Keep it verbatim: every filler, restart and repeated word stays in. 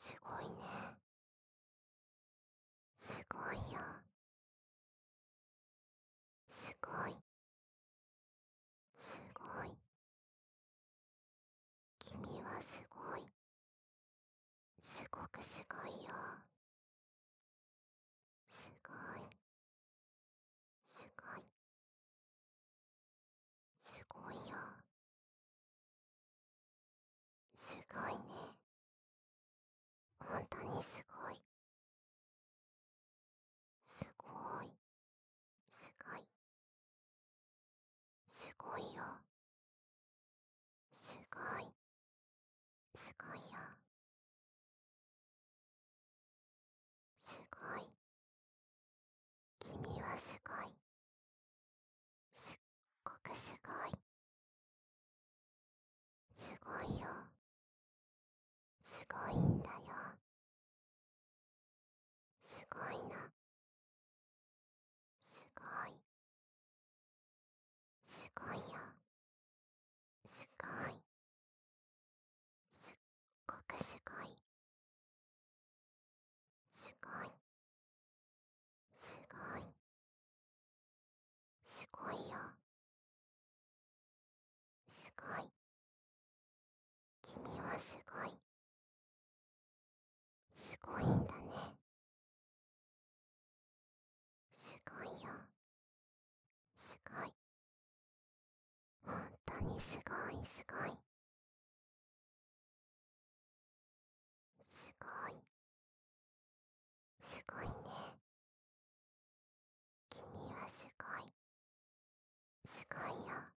すごいね。すごいよ。すごい。すごい。君はすごい。すごくすごいよ。すごい。すごい。すごいよ。すごいね。本当にすごい。すごい。すごい。すごいよ。すごい。すごいよ。すごい。君はすごい。すっごくすごい。すごいよ。すごいんだよ。すごいな。すごい。すごいよ。すごい。すっごくすごい。すごい。すごい。すごいよ。すごい。君はすごい。すごいんだね。すごいよ。すごい。本当にすごいすごい。すごい。すごいね。君はすごい。すごいよ。